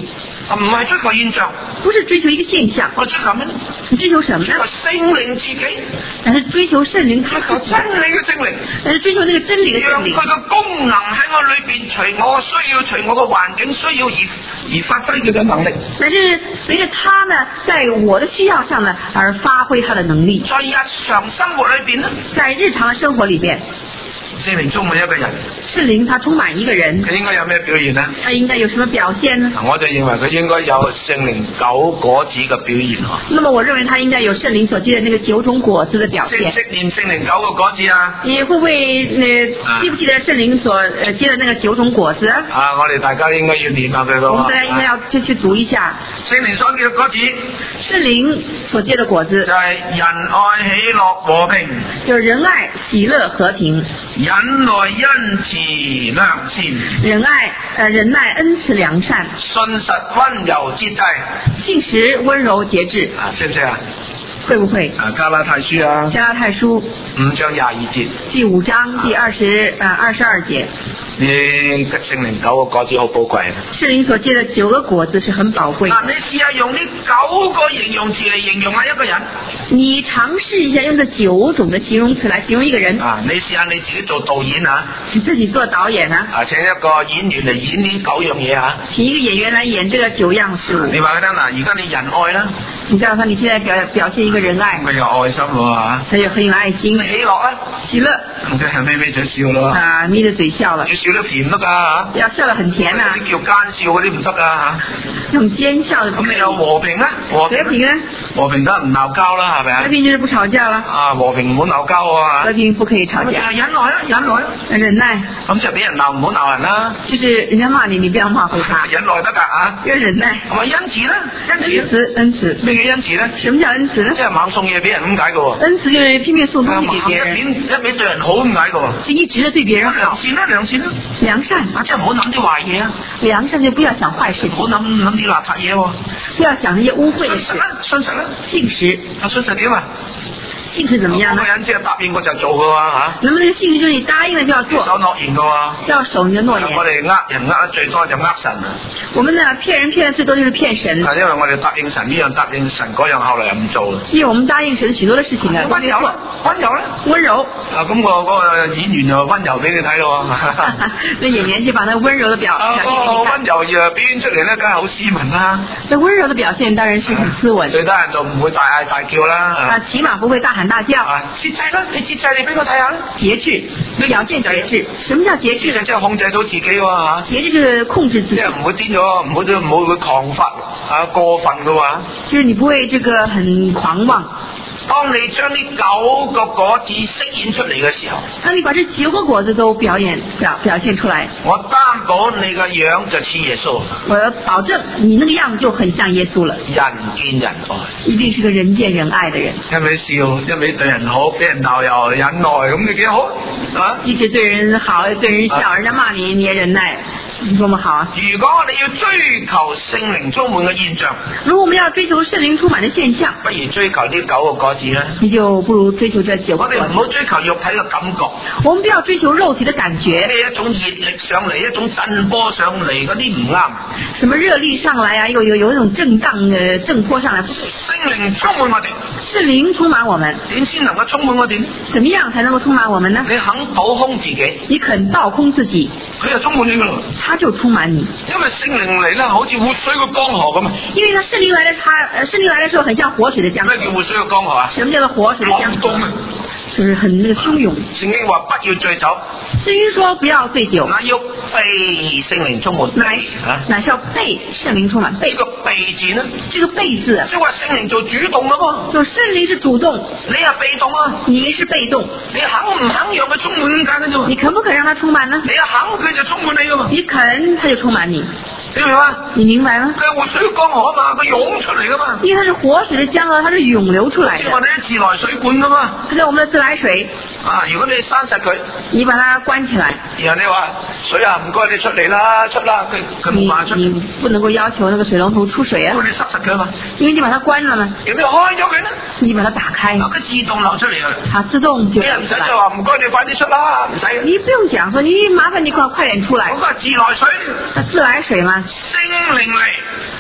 唔係追求現象， 不是追求一個現象， 我追求咩呢？ 你追求什麼呢？ 追求聖靈自己， 但是追求聖靈，他追求真理嘅聖靈， 但是追求那個真理嘅讓聖靈， 佢嘅功能喺我裏邊，隨我需要，隨我嘅環境需要而而發揮佢嘅能力。 但是隨着他呢，在我的需要上呢，而發揮他的能力。 在日常生活裏邊呢， 在日常的生活裏邊， 聖靈充滿一個人， 聖靈他充滿一個人， 佢應該有咩表現呢？ 他應該有什麼表現呢？ 我就認為佢應該有聖靈九果子嘅表現。 那麼我認為他應該有聖靈所結的那個九種果子的表現。 識唔識念聖靈九個果子啊？ 你會不會呃記不記得聖靈所呃結的那個九種果子？ 啊，我哋大家應該要念下佢咯。 我們大家應該要去去讀一下聖靈所結嘅果子。 聖靈所結的果子就係仁愛、喜樂、和平。 就是仁愛、喜樂、和平。 忍耐、恩慈、良善。 仁愛、呃忍耐、恩慈、良善。 信實、溫柔、節制。 信實、溫柔、節制。 啊，識唔識啊？ 會不會？ 啊，加拉太書啊。 加拉太書五章廿二節。 第五章第二十啊二十二節。 你聖靈九個果子好寶貴。 聖靈所結的九個果子是很寶貴。 嗱，你試下用呢九個形容詞嚟形容下一個人。 你嘗試一下用這九種的形容詞來形容一個人。 啊，你試下你自己做導演啊。 你自己做導演啊。 啊，請一個演員嚟演呢九樣嘢啊。 請一個演員來演這個九樣事物。 你話佢聽嗱，而家你仁愛啦。 你知道他你現在表表現一個仁愛。 佢有愛心喎嚇。 他有很有愛心。 喜樂啊。 喜樂。 咁佢係咪咪嘴笑咯？ 啊，眯着嘴笑了。 要笑得甜得㗎嚇。 要笑得很甜啊。 啲叫奸笑嗰啲唔得㗎嚇。 用奸笑的。 咁你有和平啦。和平咧？ 和平得唔鬧交啦，係咪啊？ 和平就是不吵架啦。 啊，和平唔好鬧交喎。 和平不可以吵架。 忍耐啊，忍耐啊。 忍耐。 咁就俾人鬧唔好鬧人啦。 就是人家罵你，你不要罵回他。 忍耐得㗎啊。 要忍耐。 係咪恩慈咧？ 恩慈，恩慈。 咩叫恩慈咧？ 什麼叫恩慈呢？ 即係猛送嘢俾人咁解嘅喎。 恩慈就是拼命送東西給別人。 一邊一邊對人好咁解嘅喎。 就一直的對別人好。 良善啦，良善啦。 良善。 啊，即係唔好諗啲壞嘢啊。 良善就不要想壞事。 唔好諗諗啲邋遢嘢喎。 不要想那些污穢的事。 信實啦， 信實。 啊，信實點啊？ 信實怎麼樣呢？ 嗰個人即係答應我就做嘅喎嚇。 那麼這個信實就是你答應了就要做。 守諾言嘅喎。 要守你的諾言。 我哋呃人呃得最多就呃神啊。 我們呢騙人騙得最多就是騙神。 係因為我哋答應神呢樣答應神嗰樣，後來又唔做。 因為我們答應神許多的事情呢， 溫柔啦，溫柔啦， 溫柔。 啊，咁個嗰個演員就溫柔俾你睇咯。 那演員就把那溫柔的表表現給你看。 溫柔而表現出嚟咧，梗係好斯文啦。 那溫柔的表現當然是很斯文。 最得人就唔會大嗌大叫啦。 啊，起碼不會大喊大叫。 節制啦，你節制，你俾我睇下啦。 節制，表現節制。什麼叫節制呢？ 即係控制到自己喎嚇。 節制就是控制自己。 即係唔會癲咗，唔好唔好會狂發啊過分嘅話。 就是你不會這個很狂妄。 當你將呢九個果子飾演出嚟嘅時候， 當你把這九個果子都表演表表現出來， 我擔保你個樣就似耶穌。 我要保證你那個樣就很像耶穌了。 人見人愛， 一定是個人見人愛的人。 一味笑，一味對人好，俾人鬧又忍耐，咁你幾好啊？ 一直對人好，對人笑，啊、人家罵你你也忍耐。多麼好啊！ 如果我哋要追求聖靈充滿嘅現象， 如果我們要追求聖靈充滿的現象， 不如追求呢九個果子啦。 你就不如追求這九個果子。 我哋唔好追求肉體嘅感覺， 我們不要追求肉體的感覺。 咩一種熱力上嚟，一種震波上嚟，嗰啲唔啱。 什麼熱力上來啊？有有有一種震盪嘅震波上來。 聖靈充滿我哋， 聖靈充滿我們， 點先能夠充滿我哋？ 怎麼樣才能夠充滿我們呢？ 你肯倒空自己， 你肯倒空自己， 佢就充滿你噶啦。 他就充滿你。 因為聖靈嚟咧，好似活水嘅江河咁啊！ 因為他聖靈來的，他呃聖靈來的時候，很像活水的江河。 咩叫活水嘅江河啊？ 什麼叫做活水的江河？就是很那個洶湧。 聖經話不要醉酒。 聖經說不要醉酒。 那要被聖靈充滿。 乃啊，乃是要被聖靈充滿。被呢個被字呢？ 這個被字， 即係話聖靈做主動咯噃。 就聖靈是主動， 你係被動啊。 你是被動。 你肯唔肯讓佢充滿咁解嘅啫？ 你肯不肯讓他充滿呢？ 你一肯佢就充滿你噶嘛。 你肯，他就充滿你。 你明白？ 你明白嗎？ 佢係活水嘅江河啊嘛，佢湧出嚟噶嘛。 因為它是活水的江河，它是湧流出來的。 即係我哋啲自來水管噶嘛。 就像我們的自來水。 啊，如果你閂實佢， 你把它關起來。 然後你話水啊，唔該你出嚟啦，出啦，佢佢冇辦法出。 你你不能夠要求那個水龍頭出水啊。 因為你塞實佢嘛。 因為你把它關了嘛。 有冇開咗佢呢？ 你把它打開。 佢自動流出嚟啊。 它自動就。你唔使就話唔該你快啲出啦，唔使。 你不用講說你麻煩你快快點出來。 嗰個自來水。 自來水嘛。 聖靈嚟， 聖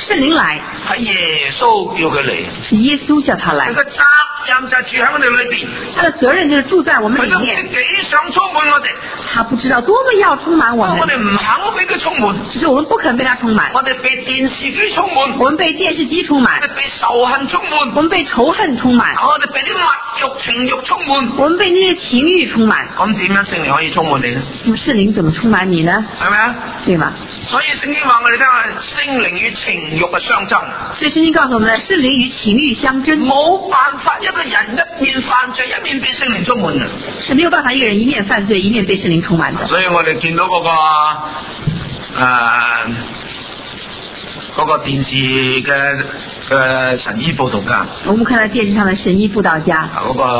聖靈來， 係耶穌叫佢嚟， 是耶穌叫他來佢。個責任就係住喺我哋裏邊， 他的責任就是住在我們裏佢都唔知面。 幾想充滿我哋， 他不知道多麼要充滿我們， 我哋唔肯俾佢充滿， 只是我們不肯被他充滿。 我哋被電視機充滿， 我們被電視機充我滿， 哋被仇恨充滿， 我們被仇恨充滿， 我哋被啲物欲情欲充滿。 我們被那些情欲充滿。 咁點樣聖靈可以充滿你呢？ 那麼聖靈怎麼充滿你呢？ 係咪啊？ 對嗎？ 所以聖經話我哋聽下，聖靈與情欲嘅相爭。 所以聖經告訴我們，聖靈與情欲相爭， 冇辦法一個人一面犯罪一面被聖靈充滿嘅， 是沒有辦法一個人一面犯罪一面被聖靈充滿的。 所以我哋見到嗰、那個誒嗰、呃那個電視嘅嘅神醫佈道家， 我們看到電視上的神醫佈道家嗰、那個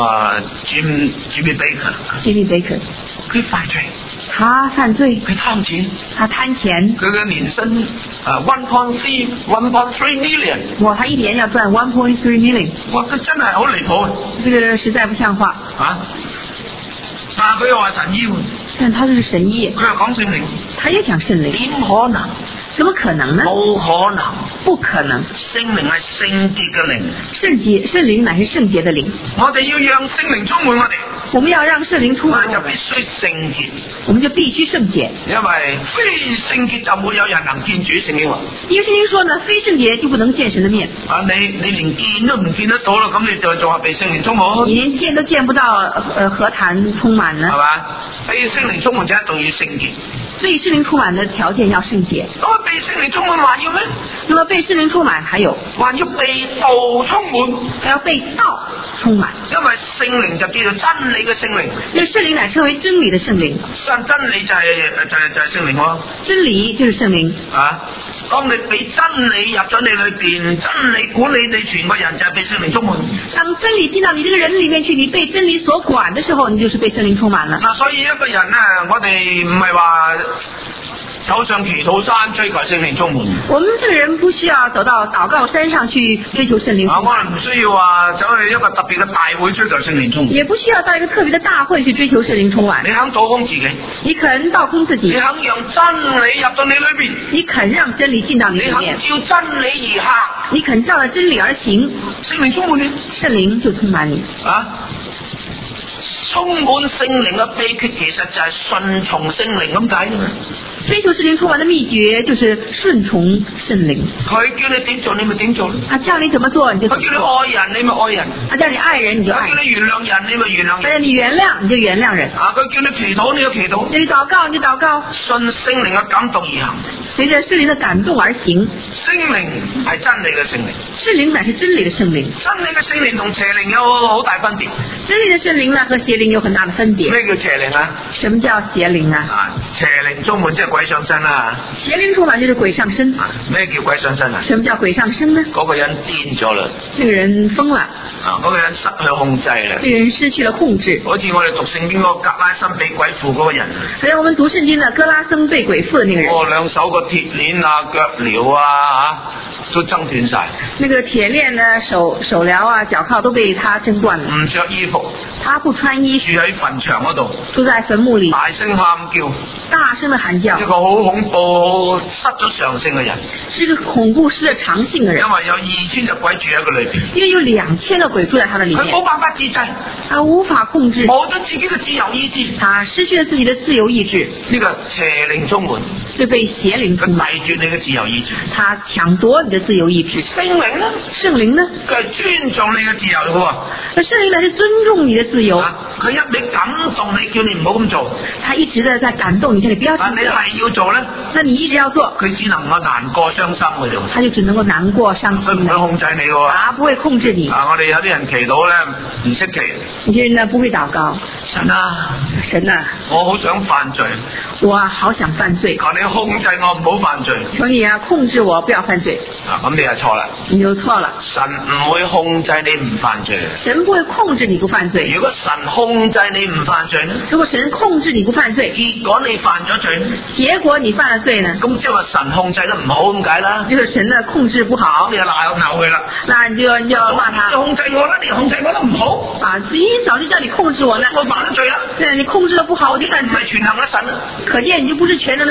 Jim Jimmy Baker Jimmy Baker， 佢犯罪， 他犯罪， 佢貪錢， 他貪錢， 佢嘅年薪誒 one point three one point three million， 哇，他一年要賺 one point three million， 哇，佢真係好離譜啊！ 這個實在不像話。 啊，但係佢又話神醫喎， 但他就是神醫， 佢又講聖靈， 他也講聖靈， 點可能？ 怎麼可能呢？ 冇可能， 不可能。 聖靈係聖潔嘅靈， 聖潔，聖靈乃是聖潔的靈。 我哋要讓聖靈充滿我哋， 我們要讓聖靈充滿我們， 我哋就必須聖潔， 我們就必須聖潔。 因為非聖潔就沒有人能見主。聖經話， 因為聖經說呢，非聖潔就不能見神的面。 啊，你你連見都唔見得到啦，咁你就仲係被聖靈充滿？ 你連見都見不到，呃，何談充滿呢？ 係嘛？被聖靈充滿就一定要聖潔。 所以聖靈充滿的條件要聖潔。 咁啊，被聖靈充滿還要咩？ 那麼被聖靈充滿還有， 還要被道充滿， 還要被道充滿。 因為聖靈就叫做真理嘅聖靈。 因為聖靈乃稱為真理的聖靈。 真真理就係、是、就係、是、就係、是、聖靈咯。 真理就是聖靈。 啊，當你俾真理入咗你裏邊，真理管理你全個人就係被聖靈充滿。 當真理進到你這個人裏面去，你被真理所管的時候，你就是被聖靈充滿了。 嗱、啊，所以一個人呢，我哋唔係話走上祈禱山追求聖靈充滿。 我們這個人不需要走到禱告山上去追求聖靈充滿。 啊，我哋唔需要話走去一個特別嘅大會追求聖靈充滿。 也不需要到一個特別的大會去追求聖靈充滿。 你肯倒空自己， 你肯倒空自己， 你肯讓真理入到你裏邊， 你肯讓真理進到你裏面， 你肯照真理而行， 你肯照着真理而行， 聖靈充滿你， 聖靈就充滿你。 啊！充滿聖靈嘅秘訣其實就係順從聖靈咁解啫嘛。 追求聖靈充滿的秘訣就是順從聖靈。 佢叫你點做你咪點做咯。 他叫你怎麼做你就怎麼做。 佢叫你愛人你咪愛人。 他叫你愛人你就愛人。 佢叫你原諒人你咪原諒人。 他叫你原諒你就原諒人。 啊，佢叫你祈禱你就祈禱。 叫你禱告你就禱告。 順聖靈嘅感動而行。 隨着聖靈的感動而行。 聖靈係真理嘅聖靈。 聖靈乃是真理的聖靈。 真理嘅聖靈同邪靈有好大分別。 真理的聖靈呢和邪靈有很大的分別。 咩叫邪靈啊？ 什麼叫邪靈啊？ 啊，邪靈充滿即係鬼上身啦。 邪靈充滿就是鬼上身。 咩叫鬼上身啊？ 什麼叫鬼上身呢？ 嗰個人癲咗啦。 那個人瘋了。 啊，嗰個人失去控制啦。 那個人失去了控制。 好似我哋讀聖經嗰個格拉森被鬼附嗰個人。 還有我們讀聖經的哥拉森被鬼附的那個人。 哦，兩手個鐵鏈啊、腳鐐啊嚇，都掙斷晒。 那個鐵鏈呢、手手鐐啊、腳銬都被他掙斷了。 唔着衣服。 他不穿衣服。 住喺墳場嗰度。 住在墳墓裏。 大聲喊叫。 大聲的喊叫。 一個好恐怖、失咗常性嘅人。 是一個恐怖、失咗常性嘅人。 因為有二千隻鬼住喺佢裏邊。 因為有兩千個鬼住在他的裏面。 佢冇辦法自制。 他無法控制。 冇咗自己嘅自由意志。 他失去了自己的自由意志。 呢個邪靈充滿。 就被邪靈充滿。 佢拒絕你嘅自由意志。 他搶奪你的自由意志。 聖靈呢？ 聖靈呢？ 佢係尊重你嘅自由嘅喎。 而聖靈呢是尊重你的自由。 佢、啊、一味感動你，叫你唔好咁做。 他一直的在感動你，叫你不要。 但你係要做咧？ 那你一直要做。 佢只能夠難過傷心嘅啫。 他就只能夠難過傷心。 佢唔會控制你嘅喎。 啊，不會控制你。 啊，我哋有啲人祈禱咧，唔識祈。 有些人呢不會禱告。 神啊， 神啊， 我好想犯罪。 我好想犯罪。 求你控制我唔好犯罪。 求你啊，控制我不要犯罪。 啊，咁你就錯啦。 你就錯了。 神唔會控制你唔犯罪。 神不會控制你不犯罪。 如果神控制你唔犯罪呢？ 如果神控制你不犯罪， 結果你犯咗罪呢？ 結果你犯了罪呢？ 咁即係話神控制得唔好咁解啦。 就是神的控制不好， 你就鬧鬧佢啦。 那你就你就罵他。 你控制我啦，你控制我得唔好。 啊，一早就叫你控制我呢。 我犯咗罪啦。 對，你控制得不好，我就犯罪。 唔係全能嘅神。 可見你就不是全能的神。 因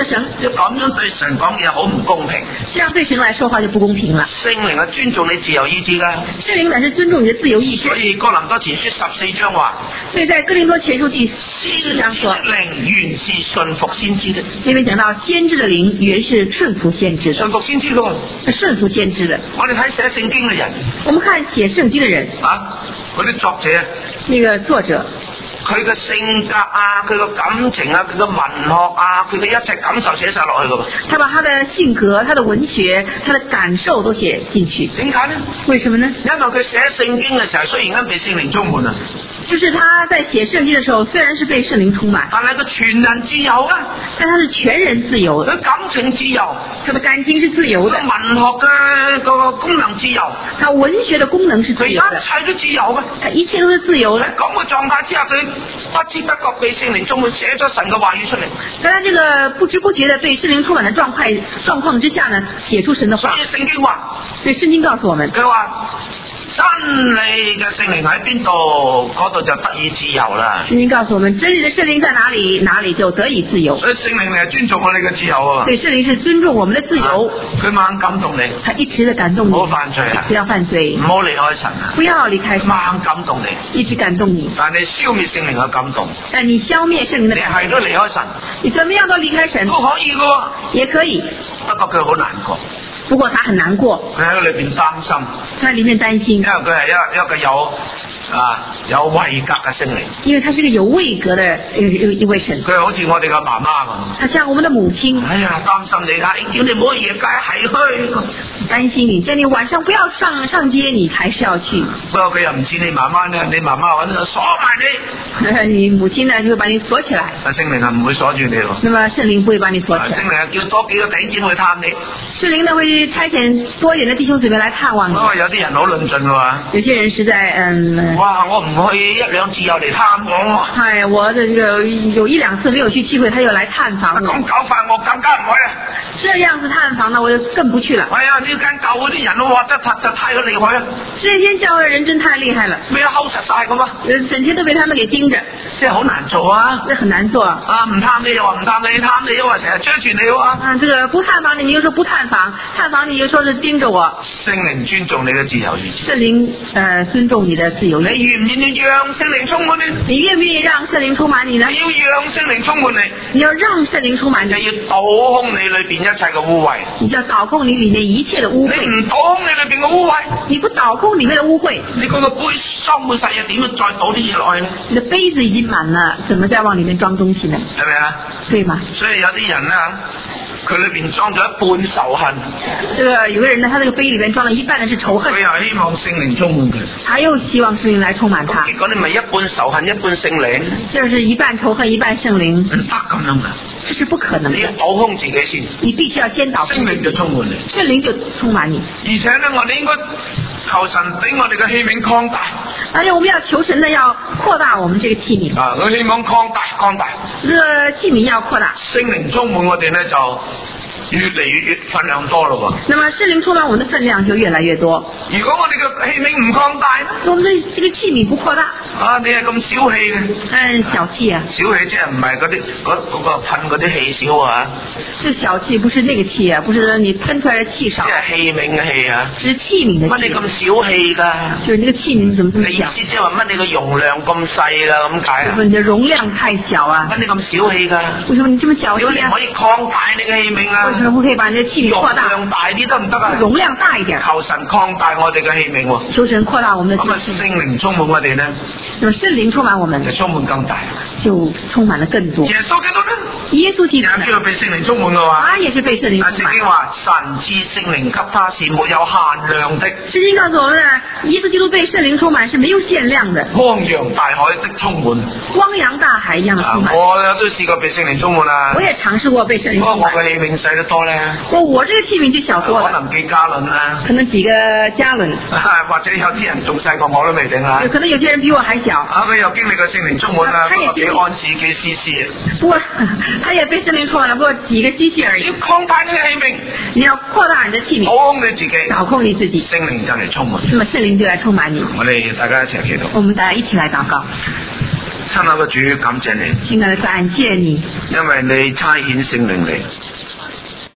要咁樣對神講嘢好唔公平。 這樣對神來說話就不公平了。 聖靈係尊重你自由意志㗎。 聖靈乃是尊重你的自由意志。 所以哥林多前書十四章話， 所以在哥林多前書第四章說， 靈原是順服先知的。 這邊講到先知的靈原是順服先知的。 順服先知嘅， 是順服先知的。 我哋睇寫聖經嘅人， 我們看寫聖經的人啊，嗰啲作者， 那個作者。 佢嘅性格啊，佢嘅感情啊，佢嘅文學啊，佢嘅一切感受寫晒落去噶。 他把他的性格、他的文學、他的感受都寫進去。 點解呢？ 為什麼呢？ 因為佢寫聖經嘅時候，雖然間被聖靈充滿啊， 就是他在寫聖經的時候，雖然是被聖靈充滿， 但係佢全人自由啊， 但他是全人自由的。 佢感情自由， 他的感情是自由的。 文學嘅個功能自由， 他文學的功能是自由的。 佢一切都自由嘅， 他一切都是自由的。 喺咁嘅狀態之下，佢不知不覺被聖靈充滿，寫咗神嘅話語出嚟。 在他這個不知不覺的被聖靈充滿的狀態狀況之下呢，寫出神的話。 所以聖經話， 所以聖經告訴我們， 佢話真理嘅聖靈喺邊度，嗰度就得以自由啦。 聖經告訴我們，真理的聖靈在哪裡，哪裡就得以自由。 所以聖靈係尊重我哋嘅自由啊。 對，聖靈是尊重我們的自由。 佢猛感動你， 他一直的感動你。 唔好犯罪啊！ 不要犯罪。 唔好離開神啊！ 不要離開神。 猛感動你， 一直感動你。 但你消滅聖靈嘅感動。 但你消滅聖靈的感動。 你係都離開神。 你怎麼樣都離開神。 都可以嘅。 也可以。 不過佢好難過。 不過他很難過。 佢喺裏邊擔心。 他在裏面擔心。 因為佢係一一個有啊有位格嘅聖靈。 因為他是個有位格的一一位神。 佢好似我哋嘅媽媽咁。 他像我們的母親。 哎呀，擔心你啦，叫你唔好夜街係去。 擔心你，叫你晚上不要上上街，你還是要去。 不過佢又唔似你媽媽呢，你媽媽揾鎖埋你。你母親呢就會把你鎖起來。 啊，聖靈係唔會鎖住你喎。 那麼聖靈不會把你鎖起來。 聖靈叫多幾個弟兄姊妹探你。 聖靈呢會差遣多一點的弟兄姊妹來探望你。 哦，有啲人好論盡嘅話。 有些人實在嗯。 哇！我唔去一兩次又嚟探我。 係，我的這個有一兩次沒有去聚會，他又來探訪我。 咁搞法我更加唔去啊！ 這樣子探訪呢，我就更不去了。 哎呀，呢間教會啲人哇，真係太過厲害啊！ 這間教會人真太厲害了， 咩都摳實晒咁啊！ 整天都被他們給盯着， 即係好難做啊！ 這很難做啊！ 啊，唔探你又話唔探你，探你又話成日追住你喎。 啊，這個不探訪你，你又說不探訪；探訪你又說是盯着我。 聖靈尊重你嘅自由意志。 聖靈呃尊重你的自由意志。 你願唔願意讓聖靈充滿你？ 你願唔願意讓聖靈充滿你呢？ 你要讓聖靈充滿你。 你要讓聖靈充滿你。 你要倒空你裏邊一切嘅污穢。 你就要倒空你裏面一切的污穢。 你唔倒空你裏邊嘅污穢， 你不倒空裏面的污穢， 你嗰個杯裝滿晒嘢，點樣再倒啲嘢落去呢？ 你的杯子已經滿了，怎麼再往裏面裝東西呢？ 係咪啊？ 對嗎？ 所以有啲人啊，佢裏邊裝咗一半仇恨。 這個有個人呢，他這個杯裏面裝了一半的是仇恨。 佢又希望聖靈充滿佢。 他又希望聖靈來充滿他。 結果你咪一半仇恨一半聖靈。 就是一半仇恨一半聖靈。 唔得咁樣噶。 這是不可能的。 你要倒空自己先。 你必須要先倒空。 聖靈就充滿你。 聖靈就充滿你。 而且呢，我哋應該求神俾我哋嘅器皿擴大。 而且我們要求神呢，要擴大我們這個器皿。 啊，我希望擴大擴大。 這個器皿要擴大。 聖靈充滿我哋呢，就越嚟越越分量多咯喎。 那麼聖靈充滿我們的分量就越來越多。 如果我哋嘅器皿唔擴大， 我們的這個器皿不擴大。 啊，你係咁小氣嘅。 嗯，小氣啊。 小氣即係唔係嗰啲嗰嗰個噴嗰啲氣少啊？ 這小氣不是那個氣啊，不是你噴出來的氣少。 即係器皿嘅氣啊。 是器皿的氣。 乜你咁小氣㗎？ 就是那個器皿怎麼這麼小？ 你意思即係話乜你個容量咁細啦咁解啊？ 你的容量太小啊。 乜你咁小氣㗎？ 為什麼你這麼小氣啊？ 如果你可以擴大你嘅器皿啊？ 為什麼不可以把你的器皿擴大？ 容量大啲得唔得啊？ 容量大一點。 求神擴大我哋嘅器皿喎。 求神擴大我們的器皿。咁啊， 聖靈充滿我哋呢？ 咁聖靈充滿我們， 就充滿更大， 就充滿了更多。 耶穌基督呢？ 耶穌基督也叫被聖靈充滿嘅話， 他也是被聖靈充滿。 聖經話神賜聖靈給他是沒有限量的。 聖經告訴我們呢，耶穌基督被聖靈充滿是沒有限量的。 汪洋大海的充滿， 汪洋大海一樣的充滿。 我都試過被聖靈充滿啦。 我也嘗試過被聖靈充滿。 不過我嘅器皿細得多咧。 我我這個器皿就小多了。 可能幾加侖啦。 可能幾個加侖。 或者有啲人仲細過我都未定啊。 可能有些人比我還小。 啊，佢又經歷過聖靈充滿啦，不過幾安士幾 C C 啊。不過他也被聖靈充滿了，不過幾個 C C 而已。 要擴大你嘅器皿， 你要擴大你的器皿。 倒空你自己， 倒空你自己。 聖靈就嚟充滿。 那麼聖靈就來充滿你。 我哋大家一齊祈禱。 我們大家一起來禱告。 親愛嘅主，感謝你。 親愛的，感謝你。 因為你差遣聖靈嚟。